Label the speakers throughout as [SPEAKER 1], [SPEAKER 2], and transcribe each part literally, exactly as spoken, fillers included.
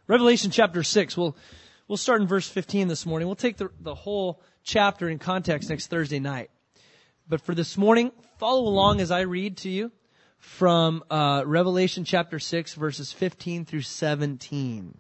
[SPEAKER 1] Revelation chapter six. We'll, we'll start in verse fifteen this morning. We'll take the, the whole chapter in context next Thursday night. But for this morning, follow along as I read to you from uh, Revelation chapter six, verses fifteen through seventeen.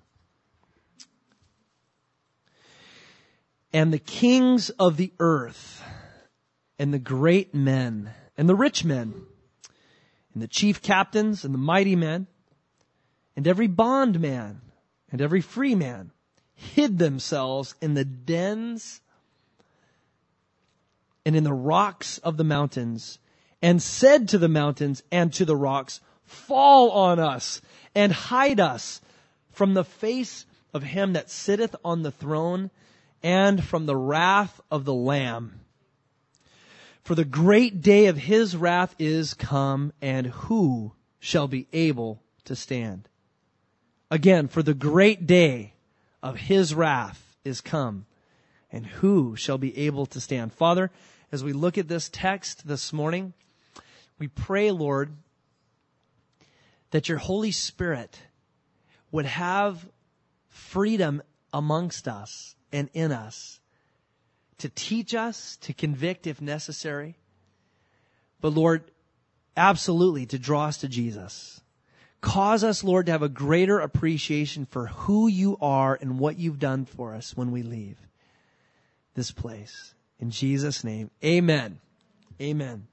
[SPEAKER 1] And the kings of the earth, and the great men, and the rich men, and the chief captains, and the mighty men, and every bondman, and every free man, hid themselves in the dens and in the rocks of the mountains, and said to the mountains and to the rocks, fall on us, and hide us from the face of him that sitteth on the throne, and from the wrath of the Lamb. For the great day of his wrath is come, and who shall be able to stand? Again, for the great day of his wrath is come, and who shall be able to stand? Father, as we look at this text this morning, we pray, Lord, that your Holy Spirit would have freedom amongst us and in us to teach us, to convict if necessary, but Lord, absolutely to draw us to Jesus. Cause us, Lord, to have a greater appreciation for who you are and what you've done for us when we leave this place. In Jesus' name, amen. Amen.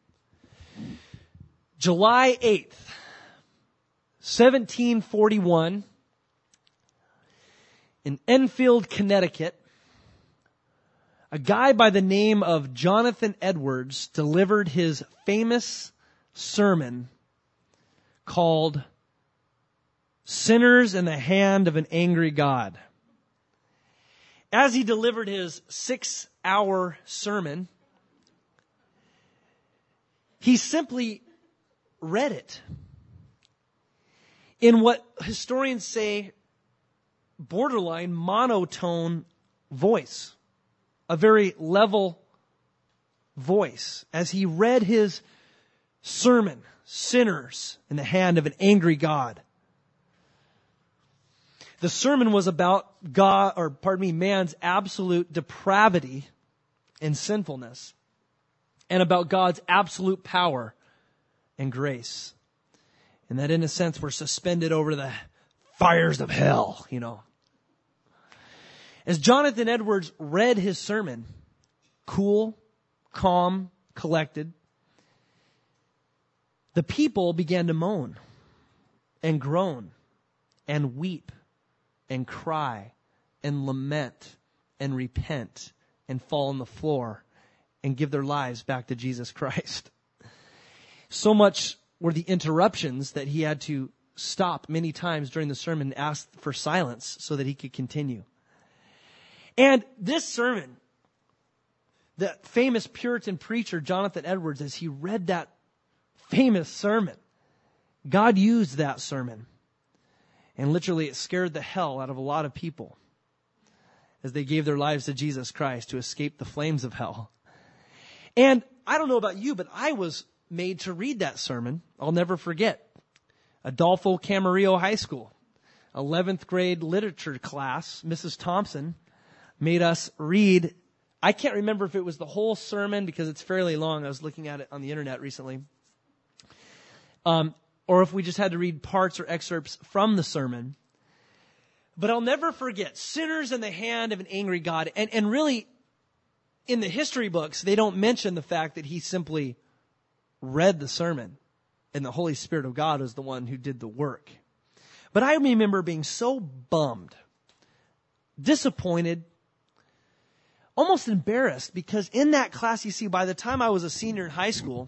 [SPEAKER 1] July eighth, seventeen forty-one, in Enfield, Connecticut, a guy by the name of Jonathan Edwards delivered his famous sermon called Sinners in the Hand of an Angry God. As he delivered his six-hour sermon, he simply read it in what historians say borderline monotone voice. A very level voice as he read his sermon, Sinners in the Hand of an Angry God. The sermon was about God, or pardon me, man's absolute depravity and sinfulness, and about God's absolute power and grace. And that in a sense we're suspended over the fires of hell, you know. As Jonathan Edwards read his sermon, cool, calm, collected, the people began to moan and groan and weep and cry and lament and repent and fall on the floor and give their lives back to Jesus Christ. So much were the interruptions that he had to stop many times during the sermon and ask for silence so that he could continue. And this sermon, the famous Puritan preacher Jonathan Edwards, as he read that famous sermon, God used that sermon. And literally it scared the hell out of a lot of people as they gave their lives to Jesus Christ to escape the flames of hell. And I don't know about you, but I was made to read that sermon. I'll never forget. Adolfo Camarillo High School, eleventh grade literature class, Missus Thompson made us read. I can't remember if it was the whole sermon because it's fairly long. I was looking at it on the internet recently. Um, or if we just had to read parts or excerpts from the sermon. But I'll never forget, sinners in the hand of an angry God. And, and really, in the history books, they don't mention the fact that he simply read the sermon and the Holy Spirit of God was the one who did the work. But I remember being so bummed, disappointed, almost embarrassed, because in that class, you see, by the time I was a senior in high school,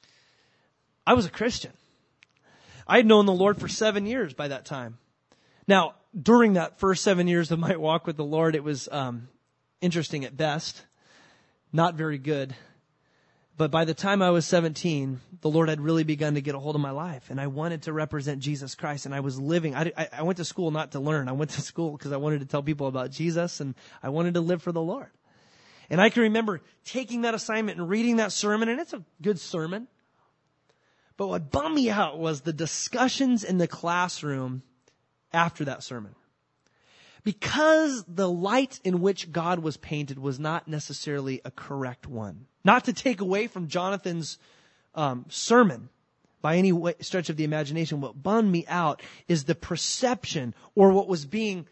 [SPEAKER 1] I was a Christian. I had known the Lord for seven years by that time. Now, during that first seven years of my walk with the Lord, it was um, interesting at best, not very good. But by the time I was seventeen, the Lord had really begun to get a hold of my life, and I wanted to represent Jesus Christ, and I was living. I, I, I went to school not to learn. I went to school because I wanted to tell people about Jesus, and I wanted to live for the Lord. And I can remember taking that assignment and reading that sermon, and it's a good sermon. But what bummed me out was the discussions in the classroom after that sermon. because the light in which God was painted was not necessarily a correct one. Not to take away from Jonathan's um, sermon by any way, stretch of the imagination, what bummed me out is the perception or what was being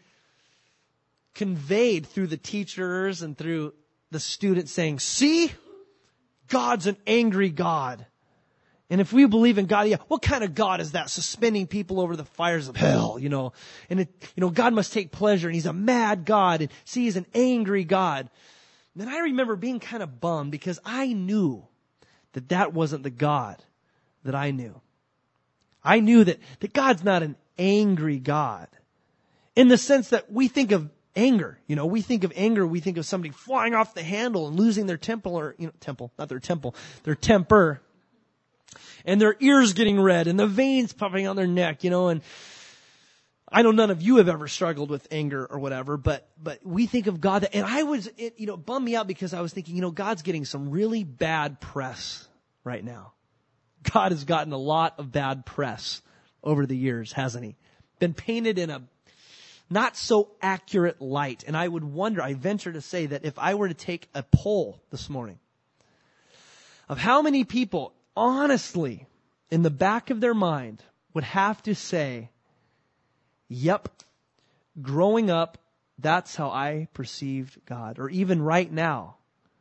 [SPEAKER 1] conveyed through the teachers and through the students saying, see, God's an angry God. And if we believe in God, yeah, what kind of God is that? Suspending people over the fires of hell, you know. And, it, you know, God must take pleasure, and he's a mad God. And see, he's an angry God. And then I remember being kind of bummed because I knew that that wasn't the God that I knew. I knew that, that God's not an angry God. In the sense that we think of anger, you know, we think of anger, we think of somebody flying off the handle and losing their temple or, you know, temple, not their temple, their temper. And their ears getting red and the veins puffing on their neck, you know, and I know none of you have ever struggled with anger or whatever, but, but we think of God that, and I was, it, you know, it bummed me out because I was thinking, you know, God's getting some really bad press right now. God has gotten a lot of bad press over the years, hasn't he? Been painted in a not so accurate light. And I would wonder, I venture to say that if I were to take a poll this morning of how many people honestly, in the back of their mind, would have to say, yep, growing up, that's how I perceived God. Or even right now,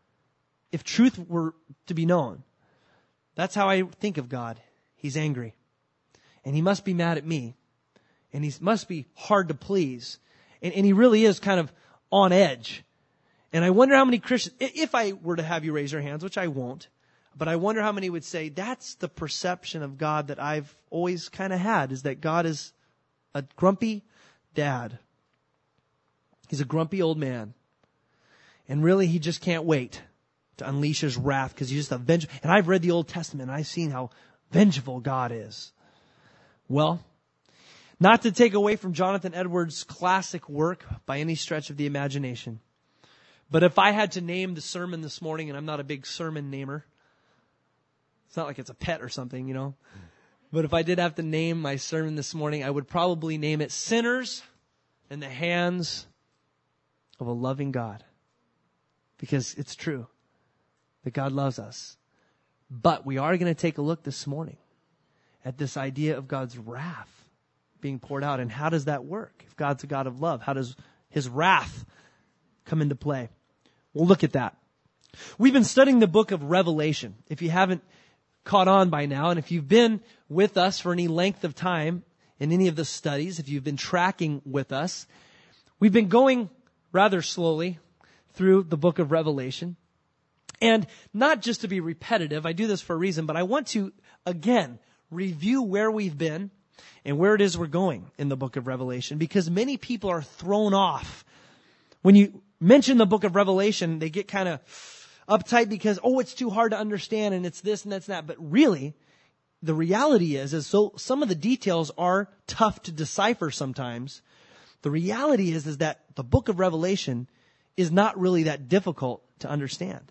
[SPEAKER 1] if truth were to be known, that's how I think of God. He's angry. And he must be mad at me. And he must be hard to please. And, and he really is kind of on edge. And I wonder how many Christians, if I were to have you raise your hands, which I won't, but I wonder how many would say, that's the perception of God that I've always kind of had, is that God is a grumpy dad. He's a grumpy old man. And really, he just can't wait to unleash his wrath because he's just a vengeful. And I've read the Old Testament and I've seen how vengeful God is. Well, not to take away from Jonathan Edwards' classic work by any stretch of the imagination, but if I had to name the sermon this morning, and I'm not a big sermon namer, it's not like it's a pet or something, you know. But if I did have to name my sermon this morning, I would probably name it Sinners in the Hands of a Loving God. Because it's true that God loves us. But we are going to take a look this morning at this idea of God's wrath being poured out. And how does that work? If God's a God of love, how does his wrath come into play? We'll look at that. We've been studying the book of Revelation. If you haven't caught on by now, and if you've been with us for any length of time in any of the studies, if you've been tracking with us, we've been going rather slowly through the book of Revelation. And not just to be repetitive, I do this for a reason, but I want to, again, review where we've been and where it is we're going in the book of Revelation, because many people are thrown off. When you mention the book of Revelation, they get kind of uptight because, oh, it's too hard to understand and it's this and that's that. But really, the reality is, is so some of the details are tough to decipher sometimes. The reality is, is that the book of Revelation is not really that difficult to understand.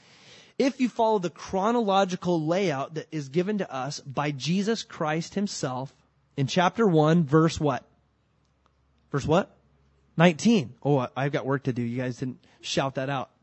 [SPEAKER 1] If you follow the chronological layout that is given to us by Jesus Christ himself in chapter one, verse what? Verse what? nineteen. Oh, I've got work to do. You guys didn't shout that out.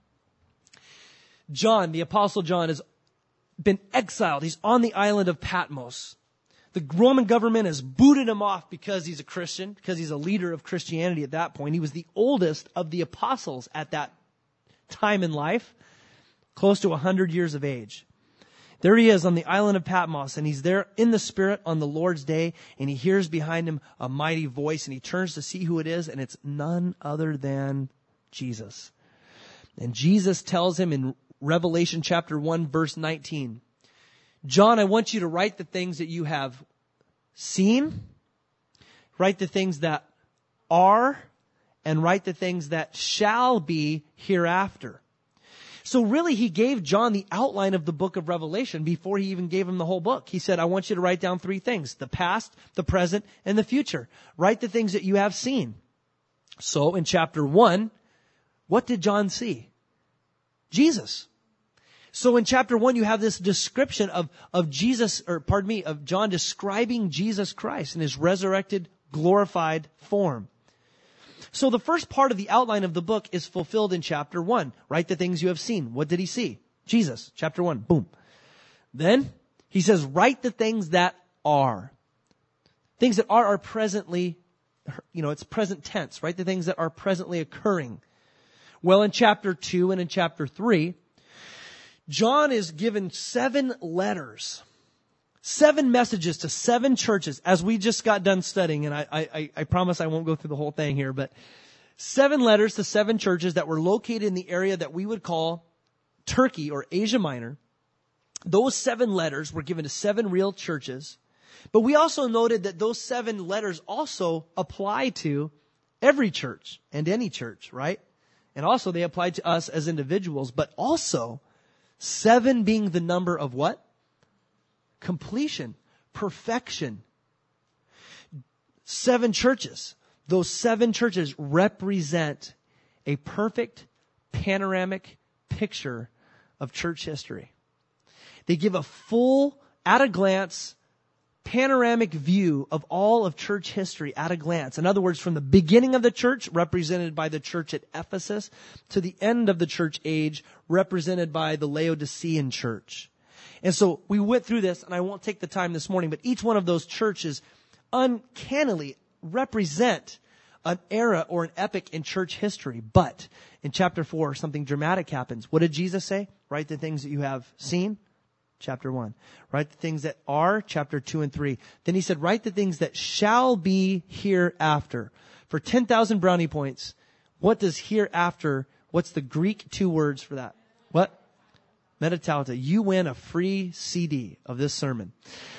[SPEAKER 1] John, the Apostle John, has been exiled. He's on the island of Patmos. The Roman government has booted him off because he's a Christian, because he's a leader of Christianity at that point. He was the oldest of the apostles at that time in life, close to one hundred years of age. There he is on the island of Patmos, and he's there in the Spirit on the Lord's day, and he hears behind him a mighty voice, and he turns to see who it is, and it's none other than Jesus. And Jesus tells him in Revelation chapter one, verse nineteen, John, I want you to write the things that you have seen, write the things that are, and write the things that shall be hereafter. So really, he gave John the outline of the book of Revelation before he even gave him the whole book. He said, I want you to write down three things: the past, the present, and the future. Write the things that you have seen. So in chapter one, what did John see? Jesus. So in chapter one, you have this description of, of Jesus, or pardon me, of John describing Jesus Christ in his resurrected, glorified form. So the first part of the outline of the book is fulfilled in chapter one. Write the things you have seen. What did he see? Jesus. Chapter one. Boom. Then he says, write the things that are. Things that are are presently, you know, it's present tense. Write the things that are presently occurring. Well, in chapter two and in chapter three, John is given seven letters, seven messages to seven churches, as we just got done studying, and I, I, I promise I won't go through the whole thing here, but seven letters to seven churches that were located in the area that we would call Turkey or Asia Minor. Those seven letters were given to seven real churches, but we also noted that those seven letters also apply to every church and any church, right? And also they apply to us as individuals, but also seven being the number of what? Completion, perfection. Seven churches. Those seven churches represent a perfect panoramic picture of church history. They give a full, at a glance, panoramic view of all of church history at a glance. In other words, from the beginning of the church, represented by the church at Ephesus, to the end of the church age, represented by the Laodicean church. And so we went through this, and I won't take the time this morning, but each one of those churches uncannily represent an era or an epic in church history. But in chapter four, something dramatic happens. What did Jesus say? Write the things that you have seen. Chapter one. Write the things that are, chapter two and three. Then he said, write the things that shall be hereafter. For ten thousand brownie points, what does hereafter, what's the Greek two words for that? What? Metatauta. You win a free C D of this sermon.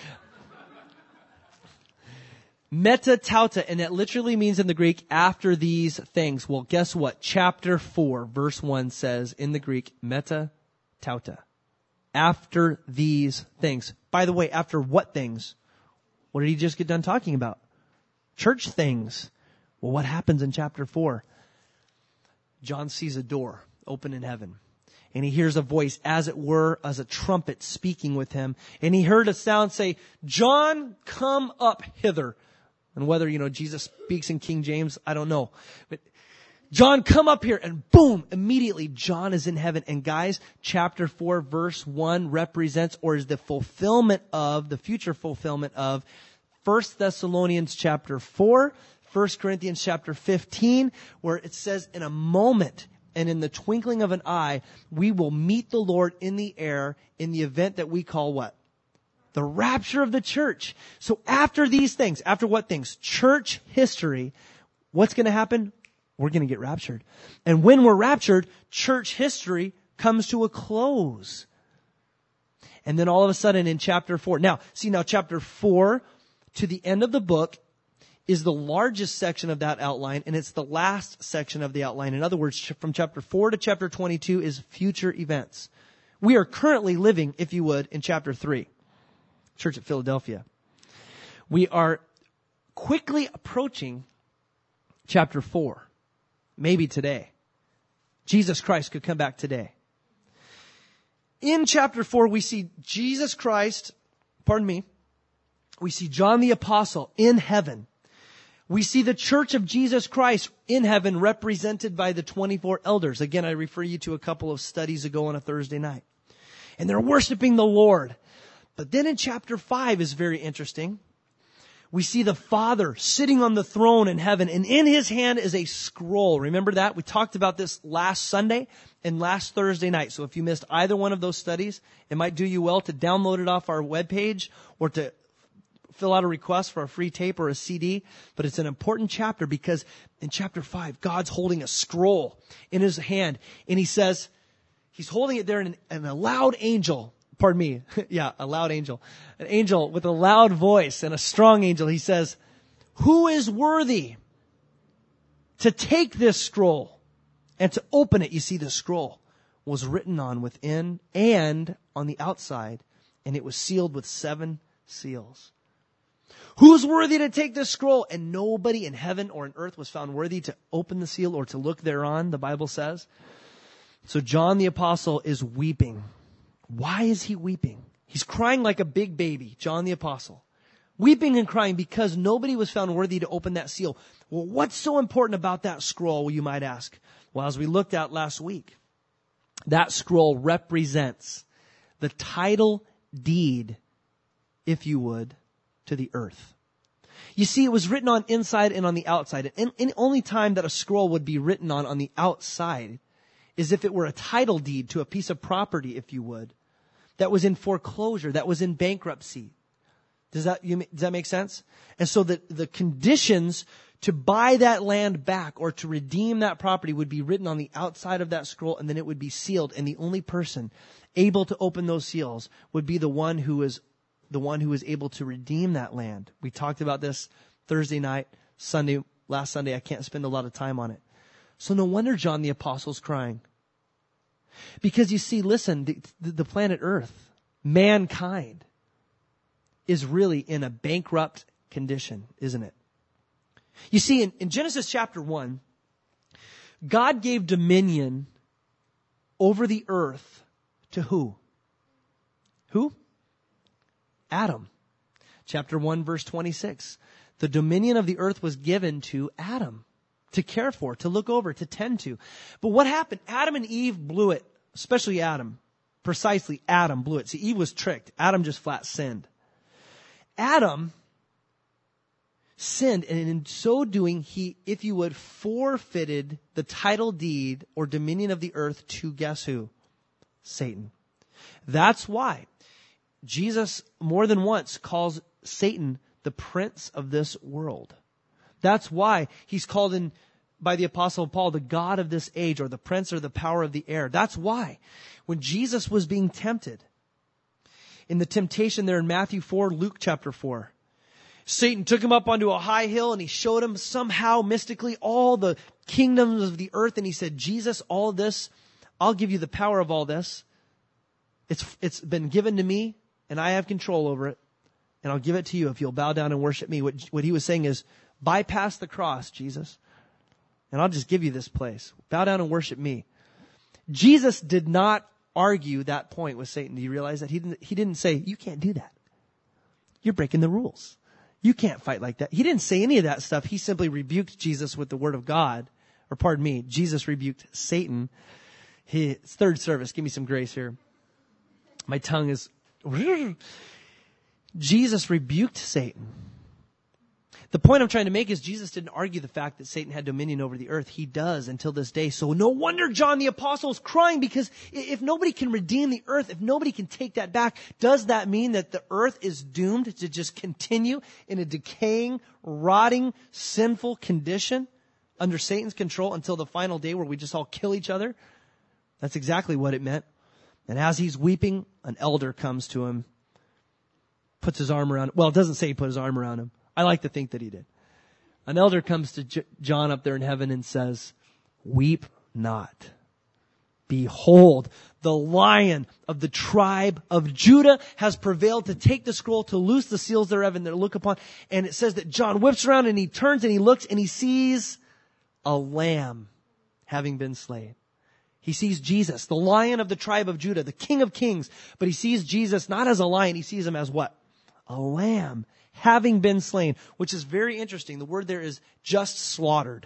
[SPEAKER 1] Metatauta, and that literally means in the Greek, after these things. Well, guess what? Chapter four, verse one says in the Greek, metatauta. After these things. By the way, after what things? What did he just get done talking about? Church things. Well, what happens in chapter four? John sees a door open in heaven. And he hears a voice, as it were, as a trumpet speaking with him. And he heard a sound say, John, come up hither. And whether, you know, Jesus speaks in King James, I don't know. But John, come up here, and boom, immediately John is in heaven. And guys, chapter four, verse one represents or is the fulfillment of, the future fulfillment of First Thessalonians chapter four, First Corinthians chapter fifteen, where it says in a moment and in the twinkling of an eye, we will meet the Lord in the air in the event that we call what? The rapture of the church. So after these things, after what things? Church history, what's going to happen? We're going to get raptured. And when we're raptured, church history comes to a close. And then all of a sudden in chapter four, now, see now chapter four to the end of the book is the largest section of that outline, and it's the last section of the outline. In other words, from chapter four to chapter twenty-two is future events. We are currently living, if you would, in chapter three, Church at Philadelphia. We are quickly approaching chapter four. Maybe today. Jesus Christ could come back today. In chapter four, we see Jesus Christ, pardon me, we see John the Apostle in heaven. We see the church of Jesus Christ in heaven represented by the twenty-four elders. Again, I refer you to a couple of studies ago on a Thursday night. And they're worshiping the Lord. But then in chapter five is very interesting. We see the Father sitting on the throne in heaven, and in his hand is a scroll. Remember that? We talked about this last Sunday and last Thursday night. So if you missed either one of those studies, it might do you well to download it off our webpage or to fill out a request for a free tape or a C D. But it's an important chapter because in chapter five, God's holding a scroll in his hand, and he says, he's holding it there, and, and a loud angel, pardon me, yeah, a loud angel, an angel with a loud voice and a strong angel, he says, who is worthy to take this scroll and to open it? You see, the scroll was written on within and on the outside, and it was sealed with seven seals. Who's worthy to take this scroll? And nobody in heaven or in earth was found worthy to open the seal or to look thereon, the Bible says. So John the Apostle is weeping. Why is he weeping? He's crying like a big baby, John the Apostle. Weeping and crying because nobody was found worthy to open that seal. Well, what's so important about that scroll, you might ask? Well, as we looked at last week, that scroll represents the title deed, if you would, to the earth. You see, it was written on inside and on the outside. And the only time that a scroll would be written on on the outside is if it were a title deed to a piece of property, if you would, that was in foreclosure, that was in bankruptcy. Does that, you, does that make sense? And so the, the conditions to buy that land back or to redeem that property would be written on the outside of that scroll, and then it would be sealed. And the only person able to open those seals would be the one who is the one who is able to redeem that land. We talked about this Thursday night, Sunday, last Sunday. I can't spend a lot of time on it. So no wonder John the Apostle's crying. Because you see, listen, the, the planet Earth, mankind, is really in a bankrupt condition, isn't it? You see, in, in Genesis chapter one, God gave dominion over the earth to who? Who? Adam. Chapter one, verse twenty-six. The dominion of the earth was given to Adam to care for, to look over, to tend to. But what happened? Adam and Eve blew it, especially Adam. Precisely, Adam blew it. See, Eve was tricked. Adam just flat sinned. Adam sinned, and in so doing, he, if you would, forfeited the title deed or dominion of the earth to guess who? Satan. That's why Jesus more than once calls Satan the prince of this world. That's why he's called in by the Apostle Paul the God of this age, or the prince or the power of the air. That's why when Jesus was being tempted in the temptation there in Matthew four, Luke chapter four, Satan took him up onto a high hill and he showed him somehow mystically all the kingdoms of the earth. And he said, Jesus, all this, I'll give you the power of all this. It's, it's been given to me and I have control over it. And I'll give it to you if you'll bow down and worship me. What, what he was saying is, bypass the cross, Jesus, and I'll just give you this place. Bow down and worship me. Jesus did not argue that point with Satan. Do you realize that? He didn't, he didn't say, you can't do that. You're breaking the rules. You can't fight like that. He didn't say any of that stuff. He simply rebuked Jesus with the word of God. Or pardon me, Jesus rebuked Satan. His third service. Give me some grace here. My tongue is... Jesus rebuked Satan. The point I'm trying to make is Jesus didn't argue the fact that Satan had dominion over the earth. He does until this day. So no wonder John the Apostle is crying, because if nobody can redeem the earth, if nobody can take that back, does that mean that the earth is doomed to just continue in a decaying, rotting, sinful condition under Satan's control until the final day where we just all kill each other? That's exactly what it meant. And as he's weeping, an elder comes to him, puts his arm around him. Well, it doesn't say he put his arm around him. I like to think that he did. An elder comes to J- John up there in heaven and says, weep not. Behold, the Lion of the tribe of Judah has prevailed to take the scroll, to loose the seals thereof, and to look upon. And it says that John whips around and he turns and he looks and he sees a lamb having been slain. He sees Jesus, the Lion of the tribe of Judah, the King of Kings. But he sees Jesus not as a lion. He sees him as what? A lamb having been slain, which is very interesting. The word there is just slaughtered.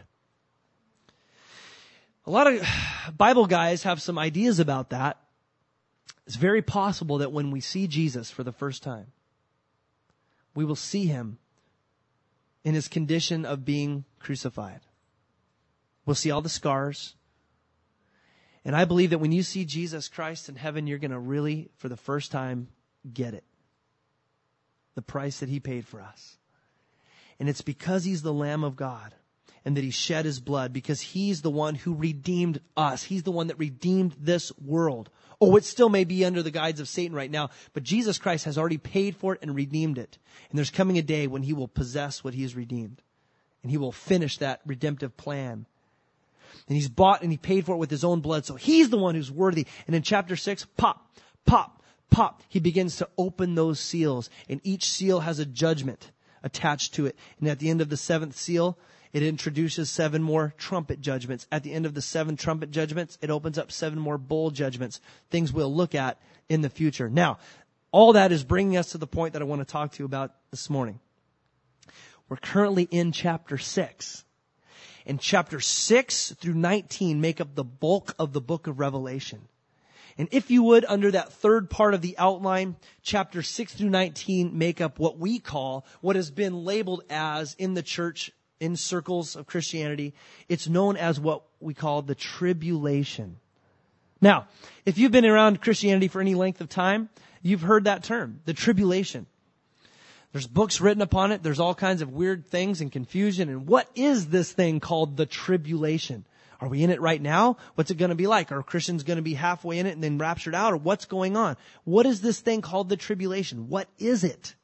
[SPEAKER 1] A lot of Bible guys have some ideas about that. It's very possible that when we see Jesus for the first time, we will see him in his condition of being crucified. We'll see all the scars. And I believe that when you see Jesus Christ in heaven, you're going to really, for the first time, get it. The price that he paid for us. And it's because he's the Lamb of God and that he shed his blood, because he's the one who redeemed us. He's the one that redeemed this world. Oh, it still may be under the guise of Satan right now, but Jesus Christ has already paid for it and redeemed it. And there's coming a day when he will possess what he has redeemed. And he will finish that redemptive plan. And he's bought and he paid for it with his own blood. So he's the one who's worthy. And in chapter six, pop, pop, pop, he begins to open those seals. And each seal has a judgment attached to it. And at the end of the seventh seal, it introduces seven more trumpet judgments. At the end of the seven trumpet judgments, it opens up seven more bowl judgments. Things we'll look at in the future. Now, all that is bringing us to the point that I want to talk to you about this morning. We're currently in chapter six. And chapter six through nineteen make up the bulk of the book of Revelation. And if you would, under that third part of the outline, chapter six through nineteen make up what we call, what has been labeled as in the church, in circles of Christianity, it's known as what we call the tribulation. Now, if you've been around Christianity for any length of time, you've heard that term, the tribulation. There's books written upon it. There's all kinds of weird things and confusion. And what is this thing called the tribulation? Are we in it right now? What's it going to be like? Are Christians going to be halfway in it and then raptured out? Or what's going on? What is this thing called the tribulation? What is it?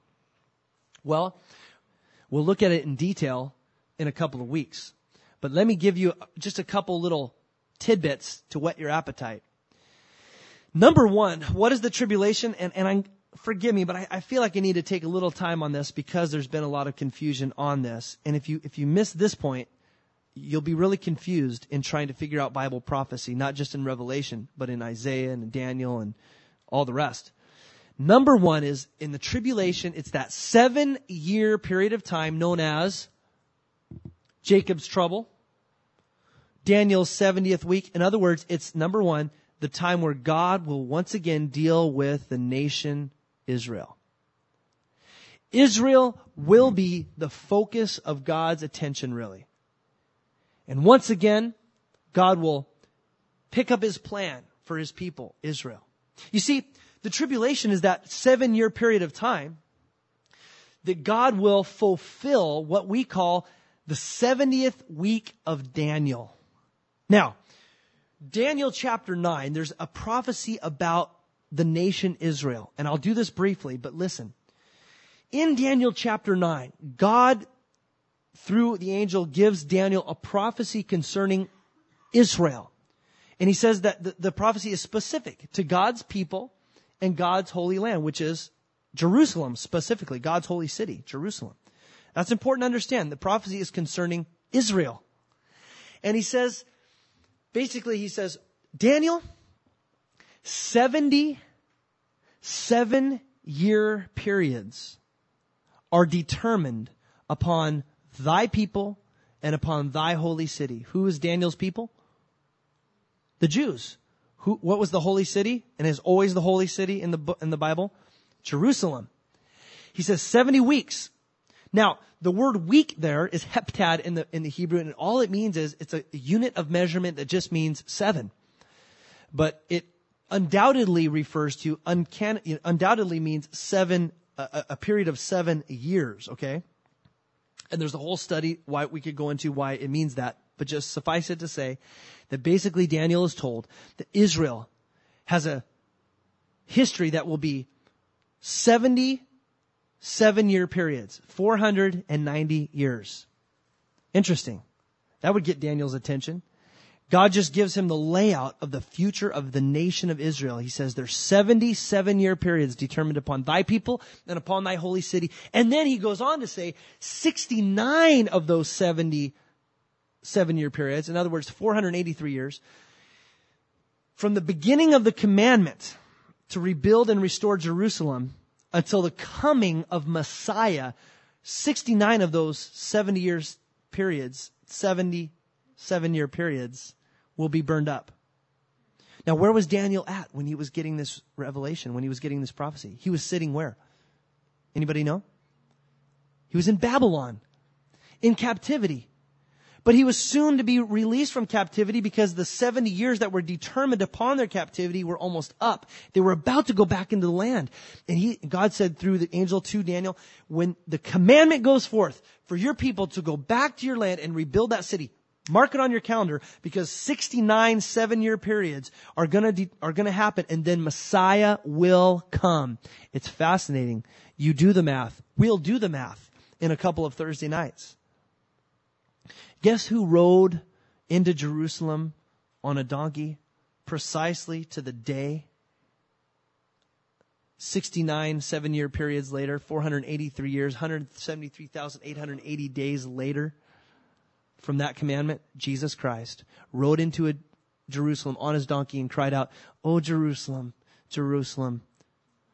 [SPEAKER 1] Well, we'll look at it in detail in a couple of weeks. But let me give you just a couple little tidbits to whet your appetite. Number one, what is the tribulation? And, and I'm, forgive me, but I, I feel like I need to take a little time on this because there's been a lot of confusion on this. And if you, if you miss this point, you'll be really confused in trying to figure out Bible prophecy, not just in Revelation, but in Isaiah and Daniel and all the rest. Number one is in the tribulation, it's that seven year period of time known as Jacob's trouble, Daniel's seventieth week. In other words, it's number one, the time where God will once again deal with the nation Israel. Israel will be the focus of God's attention, really. And once again, God will pick up his plan for his people, Israel. You see, the tribulation is that seven-year period of time that God will fulfill what we call the seventieth week of Daniel. Now, Daniel chapter nine, there's a prophecy about the nation Israel. And I'll do this briefly, but listen. In Daniel chapter nine, God, through the angel, gives Daniel a prophecy concerning Israel. And he says that the, the prophecy is specific to God's people and God's holy land, which is Jerusalem specifically, God's holy city, Jerusalem. That's important to understand. The prophecy is concerning Israel. And he says, basically he says, Daniel, seventy seven-year periods are determined upon thy people and upon thy holy city. Who is Daniel's people? The Jews. Who? What was the holy city? And is always the holy city in the in the Bible? Jerusalem. He says seventy weeks. Now, the word week there is heptad in the in the Hebrew, and all it means is it's a unit of measurement that just means seven. But it undoubtedly refers to uncanny. Undoubtedly means seven, a, a period of seven years. Okay, and there's a whole study why we could go into why it means that. But just suffice it to say that basically Daniel is told that Israel has a history that will be seventy seven-year periods, four hundred ninety years. Interesting. That would get Daniel's attention. God just gives him the layout of the future of the nation of Israel. He says there's seventy-seven-year periods determined upon thy people and upon thy holy city. And then he goes on to say sixty-nine of those seventy-seven-year periods, in other words, four hundred eighty-three years, from the beginning of the commandment to rebuild and restore Jerusalem until the coming of Messiah, sixty-nine of those seventy years periods, seventy-seven-year periods, will be burned up. Now, where was Daniel at when he was getting this revelation, when he was getting this prophecy? He was sitting where? Anybody know? He was in Babylon, in captivity. But he was soon to be released from captivity because the seventy years that were determined upon their captivity were almost up. They were about to go back into the land. And he, God said through the angel to Daniel, when the commandment goes forth for your people to go back to your land and rebuild that city, mark it on your calendar because sixty-nine seven-year periods are gonna de- are gonna happen, and then Messiah will come. It's fascinating. You do the math. We'll do the math in a couple of Thursday nights. Guess who rode into Jerusalem on a donkey precisely to the day? sixty-nine seven-year periods later, four hundred eighty-three years, one hundred seventy-three thousand eight hundred eighty days later from that commandment, Jesus Christ rode into a Jerusalem on his donkey and cried out, "Oh, Jerusalem, Jerusalem,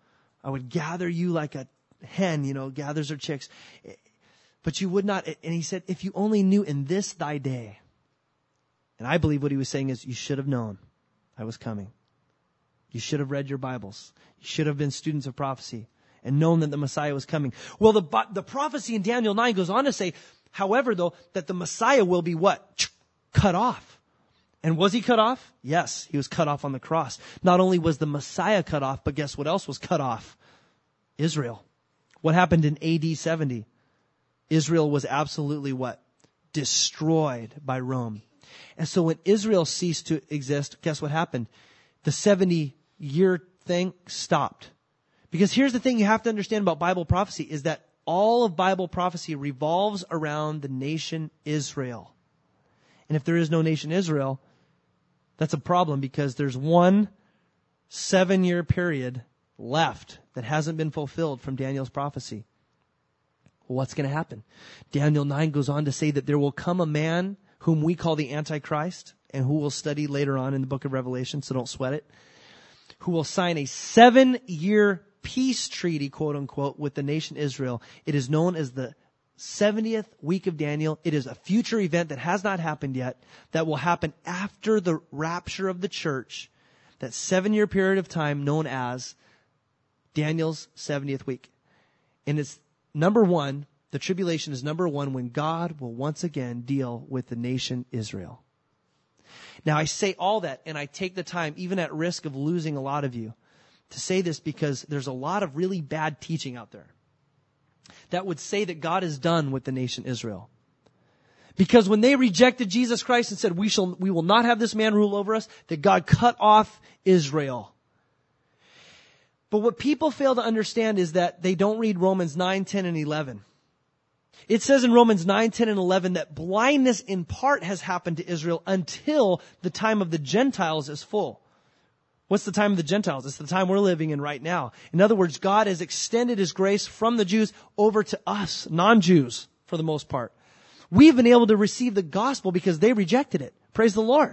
[SPEAKER 1] I would gather you like a hen, you know, gathers her chicks. But you would not. And he said, if you only knew in this thy day. And I believe what he was saying is, you should have known I was coming. You should have read your Bibles. You should have been students of prophecy and known that the Messiah was coming. Well, the, the prophecy in Daniel nine goes on to say, however, though, that the Messiah will be what? Cut off. And was he cut off? Yes, he was cut off on the cross. Not only was the Messiah cut off, but guess what else was cut off? Israel. What happened in A D seventy? Israel was absolutely what? Destroyed by Rome. And so when Israel ceased to exist, guess what happened? The seventy-year thing stopped. Because here's the thing you have to understand about Bible prophecy is that all of Bible prophecy revolves around the nation Israel. And if there is no nation Israel, that's a problem because there's one seven-year period left that hasn't been fulfilled from Daniel's prophecy. Well, what's going to happen? Daniel nine goes on to say that there will come a man whom we call the Antichrist, and who we'll study later on in the book of Revelation, so don't sweat it, who will sign a seven-year peace treaty, quote unquote, with the nation Israel. It is known as the seventieth week of Daniel. It is a future event that has not happened yet, that will happen after the rapture of the church, that seven-year period of time known as Daniel's seventieth week. And it's number one, the tribulation is number one when God will once again deal with the nation Israel. Now, I say all that, and I take the time, even at risk of losing a lot of you, to say this because there's a lot of really bad teaching out there that would say that God is done with the nation Israel. Because when they rejected Jesus Christ and said, we shall, we will not have this man rule over us, that God cut off Israel. But what people fail to understand is that they don't read Romans nine, ten, and eleven. It says in Romans nine, ten, and eleven that blindness in part has happened to Israel until the time of the Gentiles is full. What's the time of the Gentiles? It's the time we're living in right now. In other words, God has extended His grace from the Jews over to us, non-Jews, for the most part. We've been able to receive the gospel because they rejected it. Praise the Lord.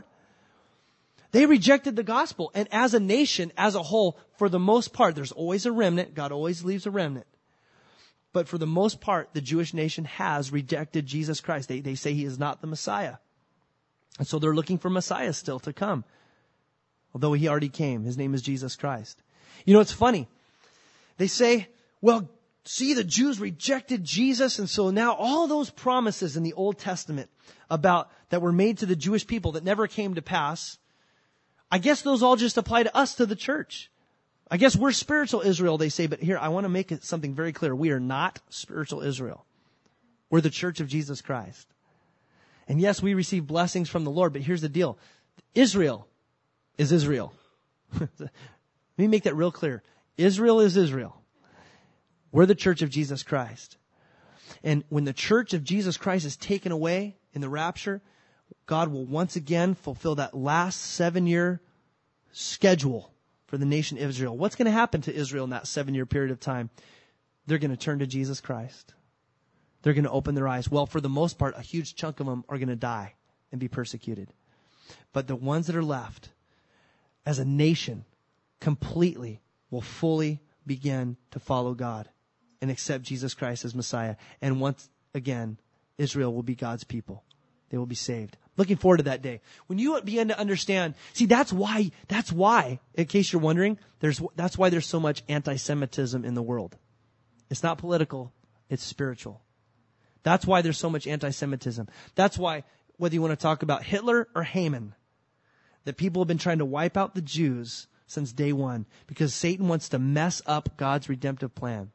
[SPEAKER 1] They rejected the gospel. And as a nation, as a whole, for the most part, there's always a remnant. God always leaves a remnant. But for the most part, the Jewish nation has rejected Jesus Christ. They, they say He is not the Messiah. And so they're looking for Messiah still to come. Although He already came. His name is Jesus Christ. You know, it's funny. They say, well, see, the Jews rejected Jesus. And so now all those promises in the Old Testament about that were made to the Jewish people that never came to pass, I guess those all just apply to us, to the church. I guess we're spiritual Israel, they say, but here, I want to make it something very clear. We are not spiritual Israel. We're the church of Jesus Christ. And yes, we receive blessings from the Lord, but here's the deal. Israel is Israel. Let me make that real clear. Israel is Israel. We're the church of Jesus Christ. And when the church of Jesus Christ is taken away in the rapture, God will once again fulfill that last seven-year schedule for the nation of Israel. What's going to happen to Israel in that seven-year period of time? They're going to turn to Jesus Christ. They're going to open their eyes. Well, for the most part, a huge chunk of them are going to die and be persecuted. But the ones that are left, as a nation, completely will fully begin to follow God and accept Jesus Christ as Messiah. And once again, Israel will be God's people. They will be saved. Looking forward to that day. When you begin to understand, see, that's why, that's why, in case you're wondering, there's, that's why there's so much anti-Semitism in the world. It's not political, it's spiritual. That's why there's so much anti-Semitism. That's why, whether you want to talk about Hitler or Haman, that people have been trying to wipe out the Jews since day one, because Satan wants to mess up God's redemptive plan.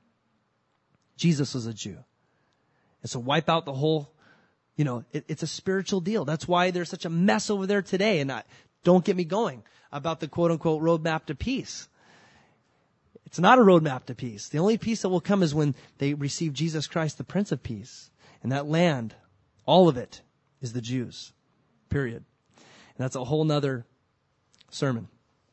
[SPEAKER 1] Jesus was a Jew. And so wipe out the whole, you know, it, it's a spiritual deal. That's why there's such a mess over there today. And I, don't get me going about the quote-unquote roadmap to peace. It's not a roadmap to peace. The only peace that will come is when they receive Jesus Christ, the Prince of Peace. And that land, all of it, is the Jews. Period. And that's a whole nother sermon.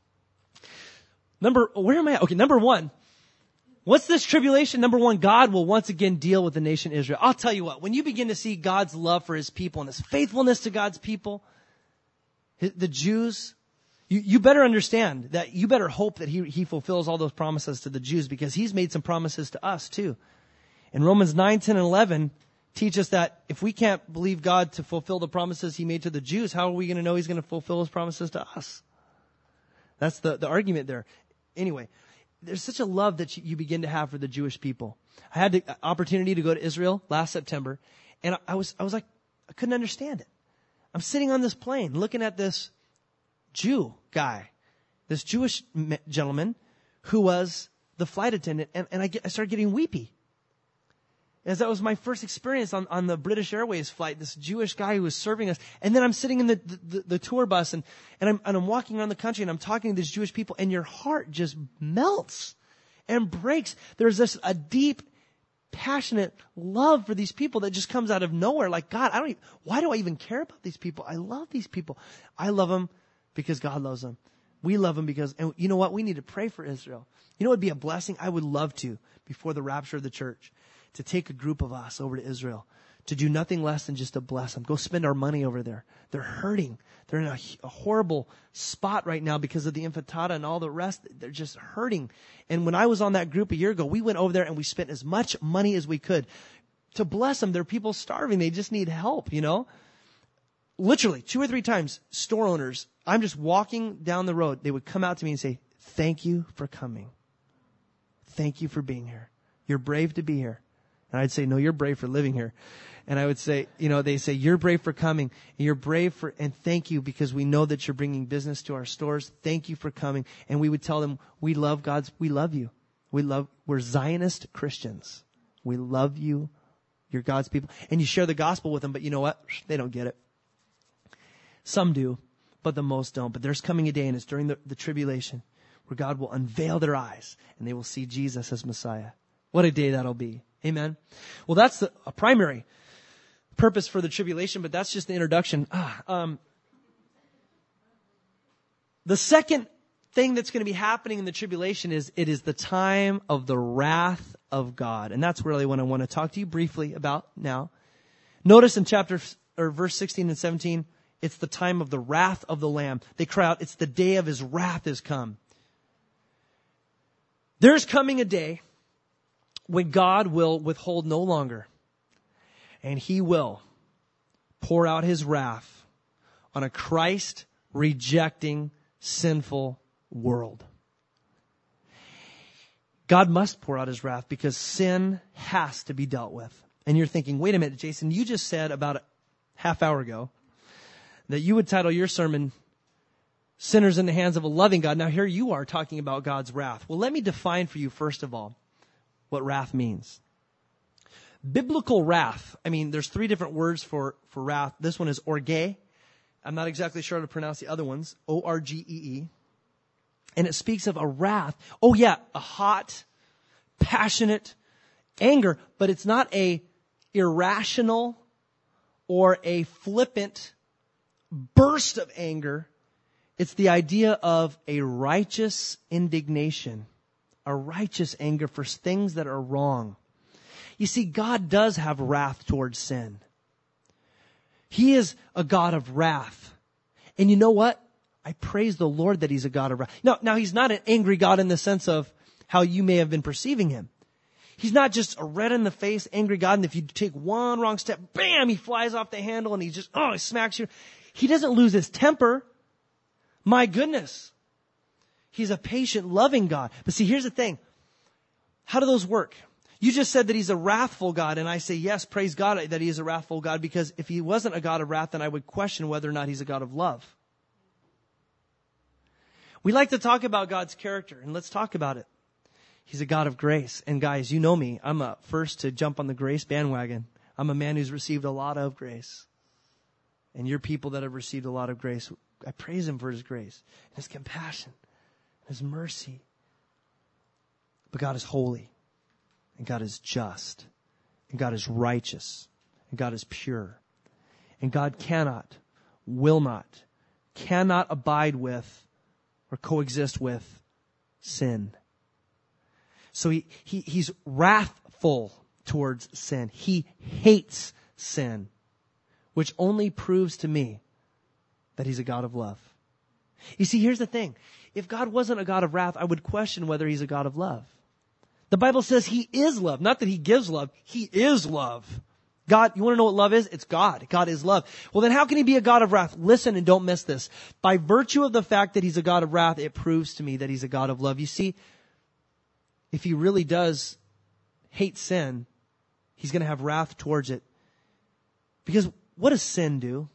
[SPEAKER 1] Number, where am I at? Okay, number one. What's this tribulation? Number one, God will once again deal with the nation Israel. I'll tell you what, when you begin to see God's love for His people and His faithfulness to God's people, the Jews, You, you better understand that you better hope that he, he fulfills all those promises to the Jews, because he's made some promises to us too. In Romans nine, ten, and eleven teach us that if we can't believe God to fulfill the promises he made to the Jews, how are we going to know he's going to fulfill his promises to us? That's the, the argument there. Anyway, there's such a love that you, you begin to have for the Jewish people. I had the opportunity to go to Israel last September, and I, I was I was like, I couldn't understand it. I'm sitting on this plane looking at this Jew guy, this Jewish gentleman who was the flight attendant, and, and I, get, I started getting weepy. As that was my first experience on, on the British Airways flight, this Jewish guy who was serving us. And then I'm sitting in the, the, the tour bus, and, and, I'm, and I'm walking around the country, and I'm talking to these Jewish people, and your heart just melts and breaks. There's this a deep, passionate love for these people that just comes out of nowhere. Like, God, I don't even, why do I even care about these people? I love these people. I love them because God loves them. We love them because, and you know what? We need to pray for Israel. You know what would be a blessing? I would love to, before the rapture of the church, to take a group of us over to Israel, to do nothing less than just to bless them. Go spend our money over there. They're hurting. They're in a, a horrible spot right now because of the intifada and all the rest. They're just hurting. And when I was on that group a year ago, we went over there and we spent as much money as we could to bless them. There are people starving. They just need help, you know. Literally, two or three times, store owners, I'm just walking down the road. They would come out to me and say, thank you for coming. Thank you for being here. You're brave to be here. And I'd say, no, you're brave for living here. And I would say, you know, they say, you're brave for coming. And you're brave for, and thank you because we know that you're bringing business to our stores. Thank you for coming. And we would tell them, we love God's, we love you. We love, we're Zionist Christians. We love you. You're God's people. And you share the gospel with them, but you know what? They don't get it. Some do, but the most don't. But there's coming a day, and it's during the, the tribulation, where God will unveil their eyes and they will see Jesus as Messiah. What a day that'll be. Amen. Well, that's the, a primary purpose for the tribulation, but that's just the introduction. Ah, um, the second thing that's going to be happening in the tribulation is it is the time of the wrath of God. And that's really what I want to talk to you briefly about now. Notice in chapter or verse sixteen and seventeen, it's the time of the wrath of the Lamb. They cry out, it's the day of his wrath has come. There's coming a day when God will withhold no longer, and he will pour out his wrath on a Christ-rejecting, sinful world. God must pour out his wrath because sin has to be dealt with. And you're thinking, wait a minute, Jason, you just said about a half hour ago that you would title your sermon, Sinners in the Hands of a Loving God. Now here you are talking about God's wrath. Well, let me define for you, first of all, what wrath means. Biblical wrath. I mean, there's three different words for, for wrath. This one is orge. I'm not exactly sure how to pronounce the other ones. O R G E E. And it speaks of a wrath. Oh yeah, a hot, passionate anger, but it's not a irrational or a flippant burst of anger. It's the idea of a righteous indignation. A righteous anger for things that are wrong. You see, God does have wrath towards sin. He is a God of wrath. And you know what? I praise the Lord that he's a God of wrath. Now, now he's not an angry God in the sense of how you may have been perceiving him. He's not just a red-in-the-face angry God, and if you take one wrong step, bam, he flies off the handle and he just, oh, he smacks you. He doesn't lose his temper. My goodness. He's a patient, loving God. But see, here's the thing. How do those work? You just said that he's a wrathful God, and I say, yes, praise God that he is a wrathful God, because if he wasn't a God of wrath, then I would question whether or not he's a God of love. We like to talk about God's character, and let's talk about it. He's a God of grace. And guys, you know me. I'm a first to jump on the grace bandwagon. I'm a man who's received a lot of grace. And you're people that have received a lot of grace. I praise him for his grace, and his compassion, his mercy. But God is holy, and God is just, and God is righteous, and God is pure. And God cannot, will not, cannot abide with or coexist with sin. So he, he he's wrathful towards sin. He hates sin, which only proves to me that he's a God of love. You see, here's the thing. If God wasn't a God of wrath, I would question whether he's a God of love. The Bible says he is love. Not that he gives love. He is love. God, you want to know what love is? It's God. God is love. Well, then how can he be a God of wrath? Listen and don't miss this. By virtue of the fact that he's a God of wrath, it proves to me that he's a God of love. You see, if he really does hate sin, he's going to have wrath towards it. Because what does sin do?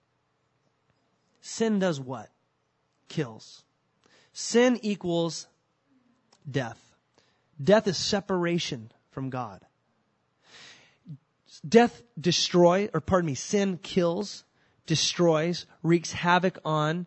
[SPEAKER 1] Sin does what? Kills. Sin equals death. Death is separation from God. Death destroys, or pardon me, sin kills, destroys, wreaks havoc on,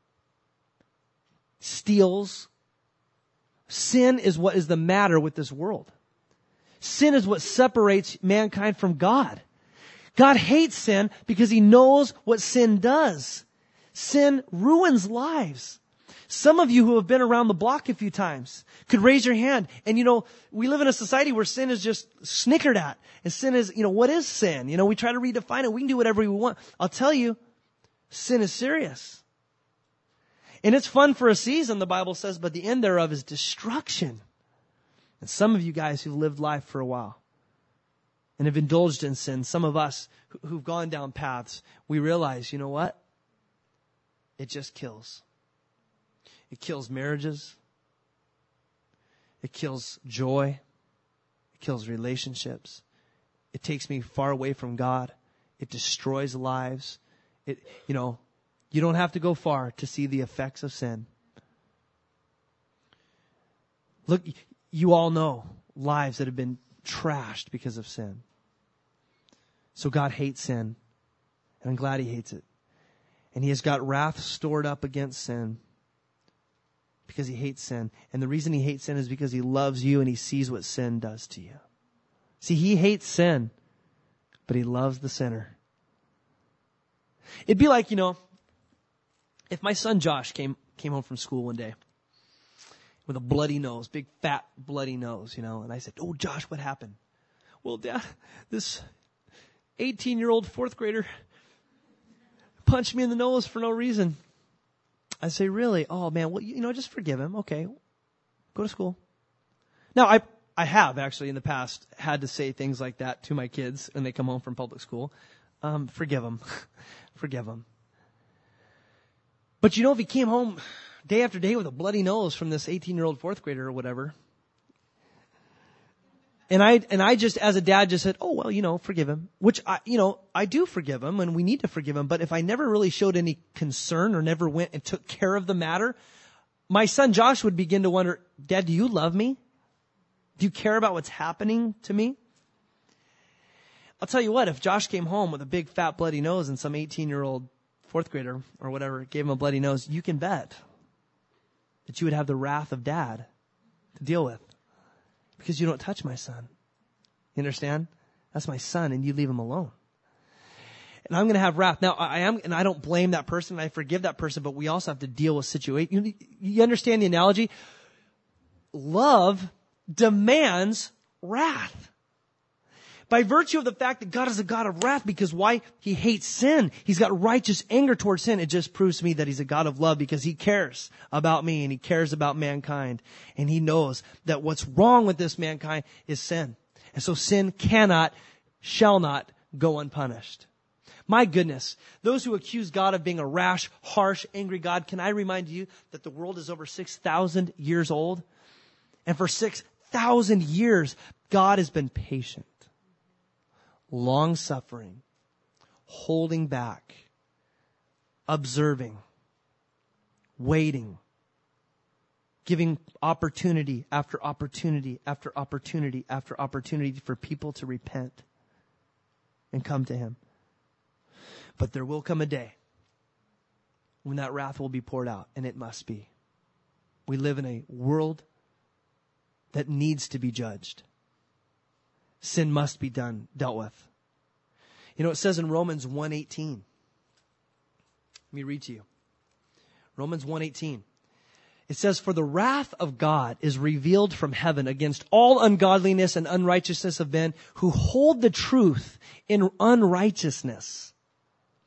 [SPEAKER 1] steals. Sin is what is the matter with this world. Sin is what separates mankind from God. God hates sin because he knows what sin does. Sin ruins lives. Some of you who have been around the block a few times could raise your hand. And you know, we live in a society where sin is just snickered at. And sin is, you know, what is sin? You know, we try to redefine it. We can do whatever we want. I'll tell you, sin is serious. And it's fun for a season, the Bible says, but the end thereof is destruction. And some of you guys who've lived life for a while and have indulged in sin, some of us who've gone down paths, we realize, you know what? It just kills. It kills marriages. It kills joy. It kills relationships. It takes me far away from God. It destroys lives. It, you know, you don't have to go far to see the effects of sin. Look, you all know lives that have been trashed because of sin. So God hates sin. And I'm glad he hates it. And he has got wrath stored up against sin because he hates sin. And the reason he hates sin is because he loves you and he sees what sin does to you. See, he hates sin, but he loves the sinner. It'd be like, you know, if my son Josh came came home from school one day with a bloody nose, big fat bloody nose, you know, and I said, "Oh, Josh, what happened?" "Well, Dad, this eighteen-year-old fourth grader punched me in the nose for no reason." I say, "Really? Oh, man, well, you know, just forgive him. Okay, go to school." Now, I I have actually in the past had to say things like that to my kids when they come home from public school. Um, forgive them. Forgive them. But you know, if he came home day after day with a bloody nose from this eighteen-year-old fourth grader or whatever, and I and I just, as a dad, just said, "Oh, well, you know, forgive him," which I, you know, I do forgive him, and we need to forgive him. But if I never really showed any concern or never went and took care of the matter, my son Josh would begin to wonder, "Dad, do you love me? Do you care about what's happening to me?" I'll tell you what, if Josh came home with a big fat bloody nose and some eighteen-year-old fourth grader or whatever gave him a bloody nose, you can bet that you would have the wrath of Dad to deal with because you don't touch my son. You understand? That's my son, and you leave him alone. And I'm going to have wrath. Now, I am, and I don't blame that person. I forgive that person, but we also have to deal with situation. You, you understand the analogy? Love demands wrath. By virtue of the fact that God is a God of wrath, because why? He hates sin. He's got righteous anger towards sin. It just proves to me that he's a God of love because he cares about me and he cares about mankind. And he knows that what's wrong with this mankind is sin. And so sin cannot, shall not go unpunished. My goodness, those who accuse God of being a rash, harsh, angry God, can I remind you that the world is over six thousand years old? And for six thousand years, God has been patient, long-suffering, holding back, observing, waiting, giving opportunity after opportunity after opportunity after opportunity for people to repent and come to him. But there will come a day when that wrath will be poured out, and it must be. We live in a world that needs to be judged. Sin must be done, dealt with. You know, it says in Romans one eighteen. Let me read to you. Romans one eighteen. It says, "For the wrath of God is revealed from heaven against all ungodliness and unrighteousness of men who hold the truth in unrighteousness."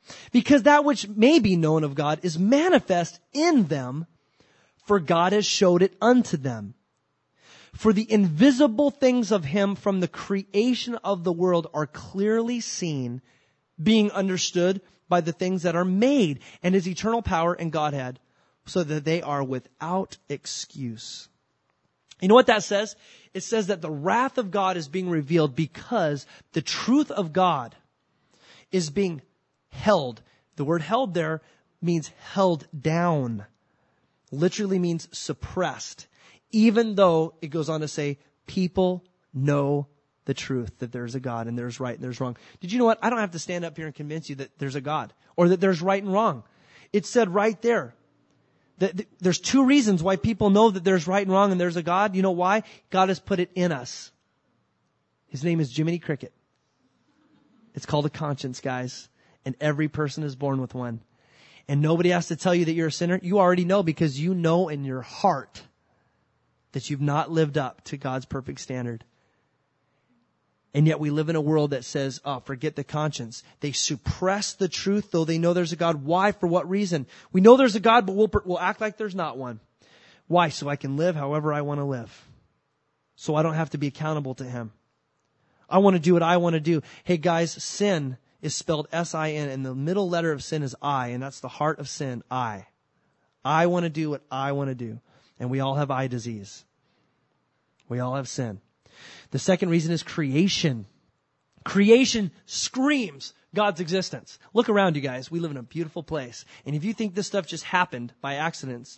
[SPEAKER 1] Because that which may be known of God is manifest in them, for God has showed it unto them. For the invisible things of him from the creation of the world are clearly seen, being understood by the things that are made, and his eternal power and Godhead, so that they are without excuse. You know what that says? It says that the wrath of God is being revealed because the truth of God is being held. The word held there means held down. Literally means suppressed. Even though it goes on to say, people know the truth, that there's a God and there's right and there's wrong. Did you know what? I don't have to stand up here and convince you that there's a God or that there's right and wrong. It's said right there. That there's two reasons why people know that there's right and wrong and there's a God. You know why? God has put it in us. His name is Jiminy Cricket. It's called a conscience, guys. And every person is born with one. And nobody has to tell you that you're a sinner. You already know because you know in your heart that you've not lived up to God's perfect standard. And yet we live in a world that says, oh, forget the conscience. They suppress the truth, though they know there's a God. Why? For what reason? We know there's a God, but we'll, we'll act like there's not one. Why? So I can live however I want to live. So I don't have to be accountable to him. I want to do what I want to do. Hey guys, sin is spelled S I N, and the middle letter of sin is I, and that's the heart of sin, I. I want to do what I want to do. And we all have eye disease. We all have sin. The second reason is creation. Creation screams God's existence. Look around, you guys. We live in a beautiful place. And if you think this stuff just happened by accidents,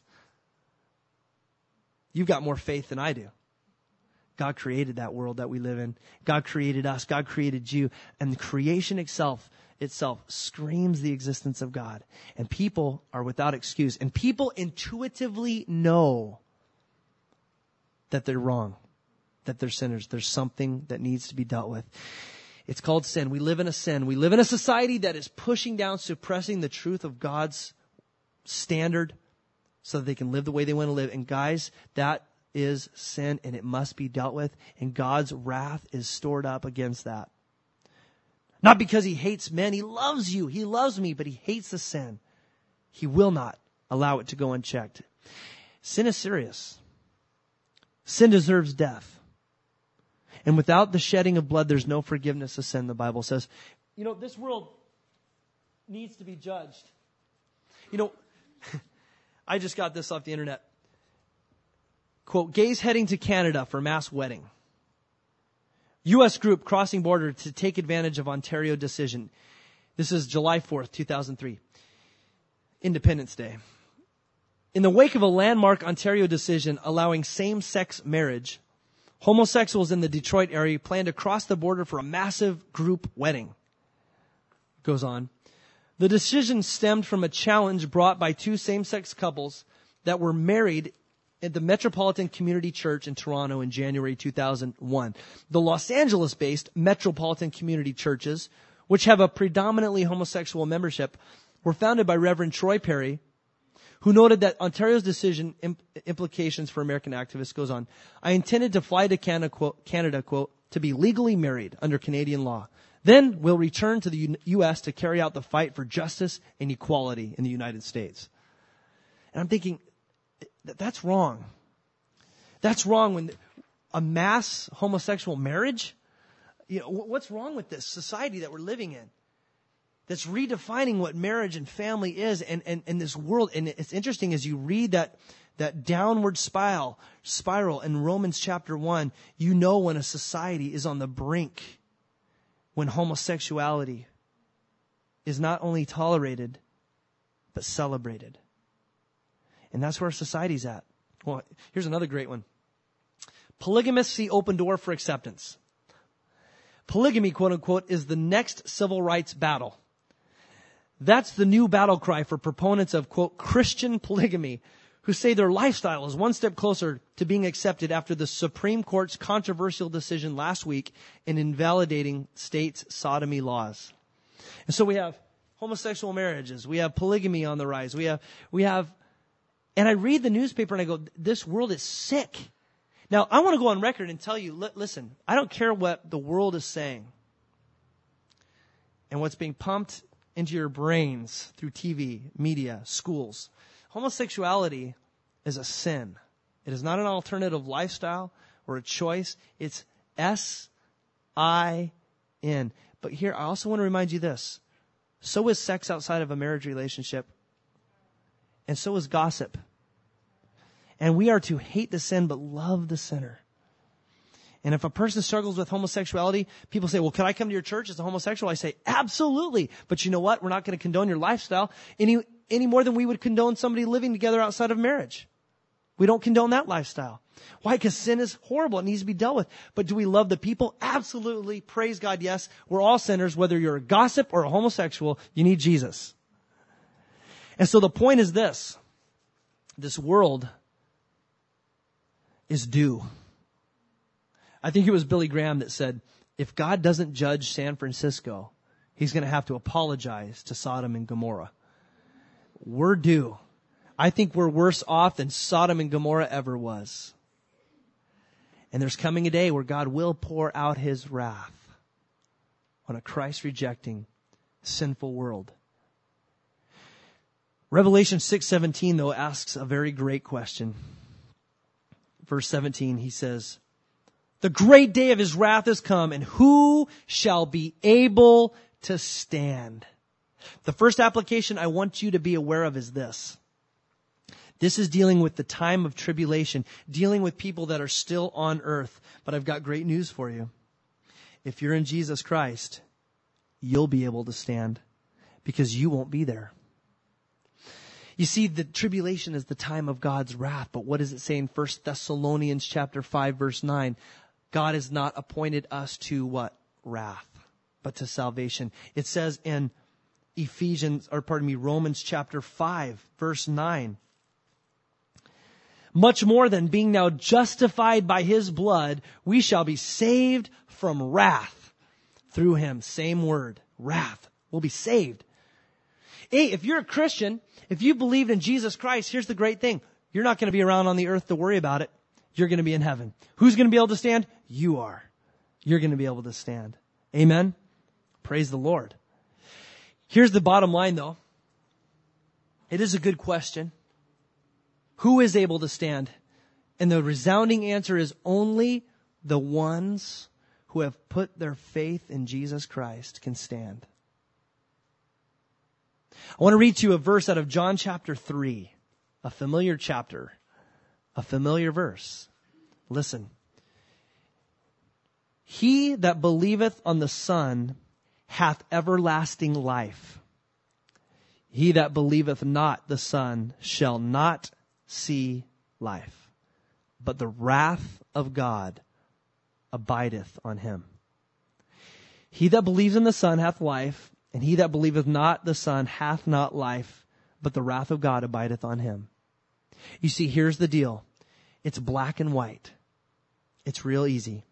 [SPEAKER 1] you've got more faith than I do. God created that world that we live in. God created us. God created you. And the creation itself, itself screams the existence of God. And people are without excuse. And people intuitively know that they're wrong, that they're sinners. There's something that needs to be dealt with. It's called sin. We live in a sin. We live in a society that is pushing down, suppressing the truth of God's standard so that they can live the way they want to live. And guys, that is sin, and it must be dealt with. And God's wrath is stored up against that. Not because he hates men. He loves you. He loves me, but he hates the sin. He will not allow it to go unchecked. Sin is serious. Sin deserves death. And without the shedding of blood, there's no forgiveness of sin, the Bible says. You know, this world needs to be judged. You know, I just got this off the internet. Quote, gays heading to Canada for mass wedding. U S group crossing border to take advantage of Ontario decision. This is July fourth, two thousand three. Independence Day. In the wake of a landmark Ontario decision allowing same-sex marriage, homosexuals in the Detroit area plan to cross the border for a massive group wedding. Goes on. The decision stemmed from a challenge brought by two same-sex couples that were married at the Metropolitan Community Church in Toronto in January two thousand one. The Los Angeles-based Metropolitan Community Churches, which have a predominantly homosexual membership, were founded by Reverend Troy Perry, who noted that Ontario's decision imp- implications for American activists. Goes on. I intended to fly to Canada, quote, Canada, quote, to be legally married under Canadian law. Then we'll return to the U S to carry out the fight for justice and equality in the United States. And I'm thinking, that's wrong. That's wrong when a mass homosexual marriage, you know, what's wrong with this society that we're living in? That's redefining what marriage and family is, and, and, and this world. And it's interesting as you read that, that downward spiral, spiral in Romans chapter one, you know when a society is on the brink, when homosexuality is not only tolerated, but celebrated. And that's where society's at. Well, here's another great one. Polygamists see open door for acceptance. Polygamy, quote unquote, is the next civil rights battle. That's the new battle cry for proponents of, quote, Christian polygamy, who say their lifestyle is one step closer to being accepted after the Supreme Court's controversial decision last week in invalidating states' sodomy laws. And so we have homosexual marriages. We have polygamy on the rise. We have, we have, and I read the newspaper and I go, this world is sick. Now, I want to go on record and tell you, li- listen, I don't care what the world is saying and what's being pumped into your brains through T V, media, schools. Homosexuality is a sin. It is not an alternative lifestyle or a choice. It's S I N. But here, I also want to remind you this. So is sex outside of a marriage relationship. And so is gossip. And we are to hate the sin, but love the sinner. And if a person struggles with homosexuality, people say, well, can I come to your church as a homosexual? I say, absolutely. But you know what? We're not going to condone your lifestyle any, any more than we would condone somebody living together outside of marriage. We don't condone that lifestyle. Why? Because sin is horrible. It needs to be dealt with. But do we love the people? Absolutely. Praise God. Yes. We're all sinners. Whether you're a gossip or a homosexual, you need Jesus. And so the point is this. This world is due. I think it was Billy Graham that said, if God doesn't judge San Francisco, he's going to have to apologize to Sodom and Gomorrah. We're due. I think we're worse off than Sodom and Gomorrah ever was. And there's coming a day where God will pour out his wrath on a Christ-rejecting, sinful world. Revelation six seventeen, though, asks a very great question. Verse seventeen, he says, the great day of his wrath has come, and who shall be able to stand? The first application I want you to be aware of is this. This is dealing with the time of tribulation, dealing with people that are still on earth. But I've got great news for you. If you're in Jesus Christ, you'll be able to stand because you won't be there. You see, the tribulation is the time of God's wrath. But what does it say in First Thessalonians chapter five, verse nine? God has not appointed us to what? Wrath, but to salvation. It says in Ephesians, or pardon me, Romans chapter five, verse nine. Much more than being now justified by his blood, we shall be saved from wrath through him. Same word, wrath. We'll be saved. Hey, if you're a Christian, if you believe in Jesus Christ, here's the great thing. You're not going to be around on the earth to worry about it. You're going to be in heaven. Who's going to be able to stand? You are. You're going to be able to stand. Amen? Praise the Lord. Here's the bottom line, though. It is a good question. Who is able to stand? And the resounding answer is only the ones who have put their faith in Jesus Christ can stand. I want to read to you a verse out of John chapter three, a familiar chapter, a familiar verse. Listen. He that believeth on the Son hath everlasting life. He that believeth not the Son shall not see life, but the wrath of God abideth on him. He that believes in the Son hath life, and he that believeth not the Son hath not life, but the wrath of God abideth on him. You see, here's the deal. It's black and white. It's real easy.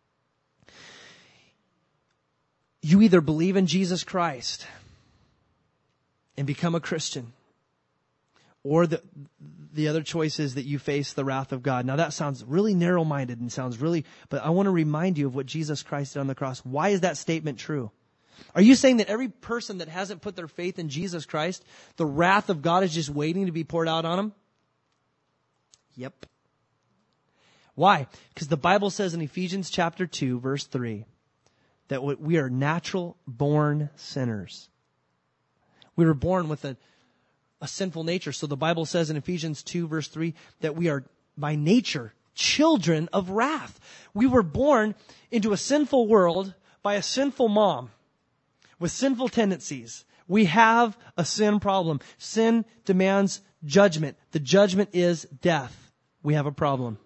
[SPEAKER 1] You either believe in Jesus Christ and become a Christian, or the the other choice is that you face the wrath of God. Now that sounds really narrow-minded and sounds really, but I want to remind you of what Jesus Christ did on the cross. Why is that statement true? Are you saying that every person that hasn't put their faith in Jesus Christ, the wrath of God is just waiting to be poured out on them? Yep. Why? Because the Bible says in Ephesians chapter two, verse three, that we are natural born sinners. We were born with a A sinful nature. So the Bible says in Ephesians two verse three that we are by nature children of wrath. We were born into a sinful world by a sinful mom with sinful tendencies. We have a sin problem. Sin demands judgment. The judgment is death. We have a problem.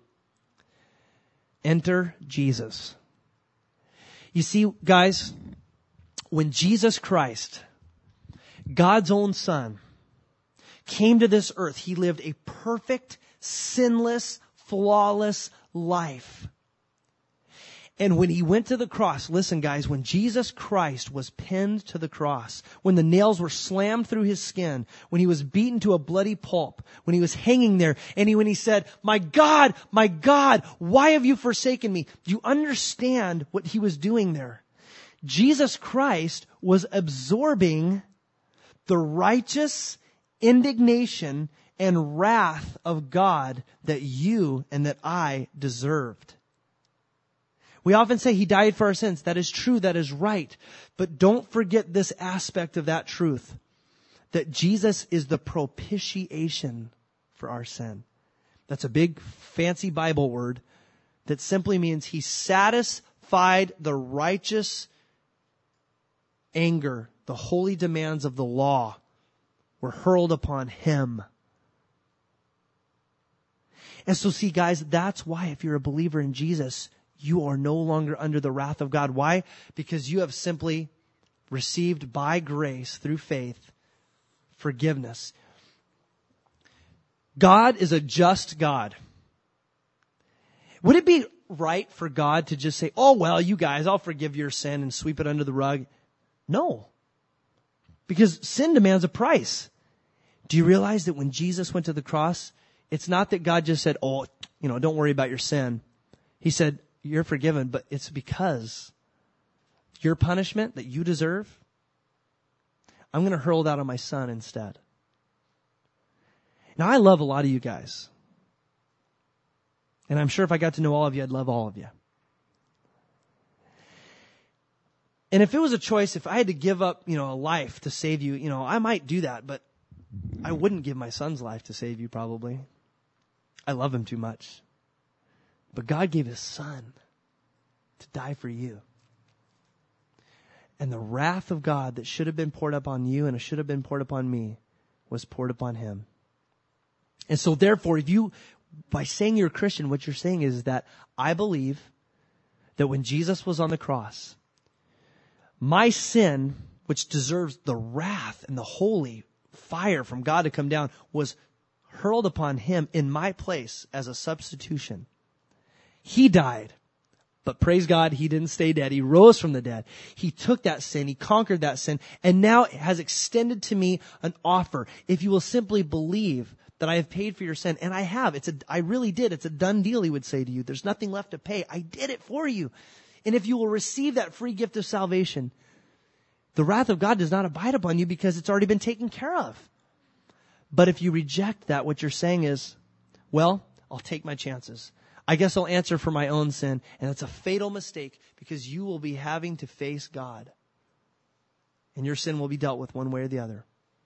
[SPEAKER 1] Enter Jesus. You see, guys, when Jesus Christ, God's own Son, came to this earth, he lived a perfect, sinless, flawless life. And when he went to the cross, listen guys, when Jesus Christ was pinned to the cross, when the nails were slammed through his skin, when he was beaten to a bloody pulp, when he was hanging there, and he, when he said, my God, my God, why have you forsaken me? Do you understand what he was doing there? Jesus Christ was absorbing the righteous indignation and wrath of God that you and that I deserved. We often say He died for our sins. That is true. That is right. But don't forget this aspect of that truth, that Jesus is the propitiation for our sin. That's a big fancy Bible word that simply means He satisfied the righteous anger. The holy demands of the law were hurled upon Him. And so see, guys, that's why if you're a believer in Jesus, you are no longer under the wrath of God. Why? Because you have simply received by grace through faith forgiveness. God is a just God. Would it be right for God to just say, oh, well, you guys, I'll forgive your sin and sweep it under the rug? No. Because sin demands a price. Do you realize that when Jesus went to the cross, it's not that God just said, oh, you know, don't worry about your sin. He said, you're forgiven, but it's because your punishment that you deserve, I'm going to hurl that on my Son instead. Now, I love a lot of you guys. And I'm sure if I got to know all of you, I'd love all of you. And if it was a choice, if I had to give up, you know, a life to save you, you know, I might do that, but I wouldn't give my son's life to save you probably. I love him too much. But God gave His Son to die for you. And the wrath of God that should have been poured upon you and it should have been poured upon me was poured upon Him. And so therefore, if you, by saying you're a Christian, what you're saying is that I believe that when Jesus was on the cross, my sin, which deserves the wrath and the holy fire from God to come down, was hurled upon Him in my place as a substitution. He died, but praise God, He didn't stay dead. He rose from the dead. He took that sin, He conquered that sin, and now has extended to me an offer. If you will simply believe that I have paid for your sin, and I have, it's a, I really did. It's a done deal, He would say to you. There's nothing left to pay. I did it for you. And if you will receive that free gift of salvation, the wrath of God does not abide upon you because it's already been taken care of. But if you reject that, what you're saying is, well, I'll take my chances. I guess I'll answer for my own sin. And it's a fatal mistake because you will be having to face God. And your sin will be dealt with one way or the other.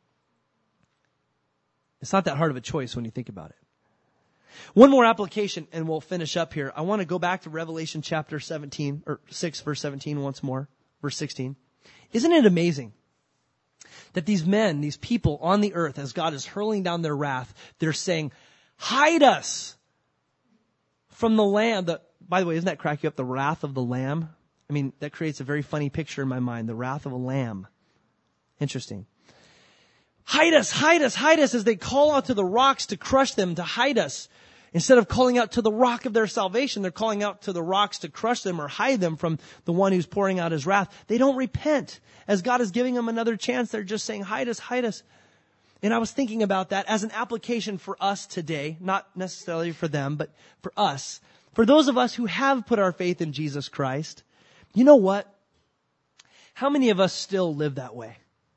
[SPEAKER 1] It's not that hard of a choice when you think about it. One more application and we'll finish up here. I want to go back to Revelation chapter seventeen, or six verse seventeen once more, verse sixteen. Isn't it amazing that these men, these people on the earth, as God is hurling down their wrath, they're saying, hide us from the Lamb. The, by the way, doesn't that crack you up? The wrath of the Lamb. I mean, that creates a very funny picture in my mind. The wrath of a lamb. Interesting. Hide us, hide us, hide us, as they call out to the rocks to crush them, to hide us. Instead of calling out to the rock of their salvation, they're calling out to the rocks to crush them or hide them from the one who's pouring out His wrath. They don't repent. As God is giving them another chance, they're just saying, hide us, hide us. And I was thinking about that as an application for us today, not necessarily for them, but for us. For those of us who have put our faith in Jesus Christ, you know what? How many of us still live that way?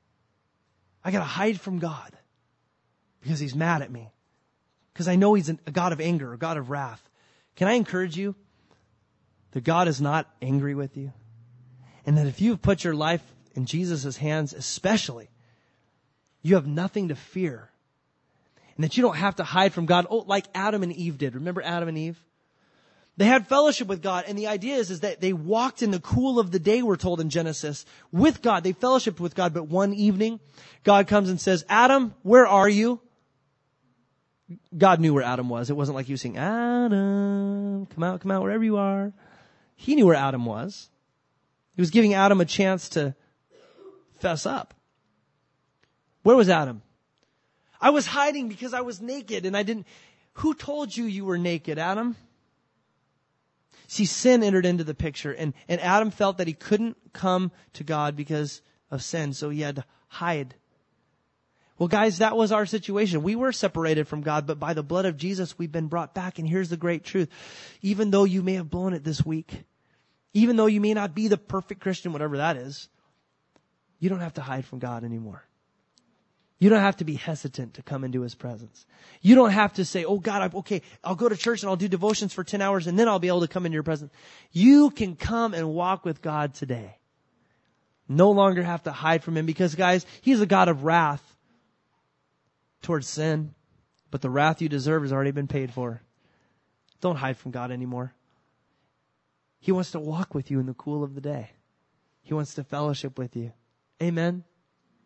[SPEAKER 1] I got to hide from God because He's mad at me. Because I know He's a God of anger, a God of wrath. Can I encourage you that God is not angry with you? And that if you've put your life in Jesus' hands especially, you have nothing to fear. And that you don't have to hide from God. Oh, like Adam and Eve did. Remember Adam and Eve? They had fellowship with God. And the idea is, is that they walked in the cool of the day, we're told in Genesis, with God. They fellowshiped with God. But one evening, God comes and says, Adam, where are you? God knew where Adam was. It wasn't like He was saying, Adam, come out, come out, wherever you are. He knew where Adam was. He was giving Adam a chance to fess up. Where was Adam? I was hiding because I was naked and I didn't. Who told you you were naked, Adam? See, sin entered into the picture, and, and Adam felt that he couldn't come to God because of sin, so he had to hide. Well, guys, that was our situation. We were separated from God, but by the blood of Jesus, we've been brought back. And here's the great truth. Even though you may have blown it this week, even though you may not be the perfect Christian, whatever that is, you don't have to hide from God anymore. You don't have to be hesitant to come into his presence. You don't have to say, oh God, I'm, okay, I'll go to church and I'll do devotions for ten hours and then I'll be able to come into your presence. You can come and walk with God today. No longer have to hide from him because, guys, he's a God of wrath towards sin. But the wrath you deserve has already been paid for. Don't hide from God anymore. He wants to walk with you in the cool of the day. He wants to fellowship with you. Amen.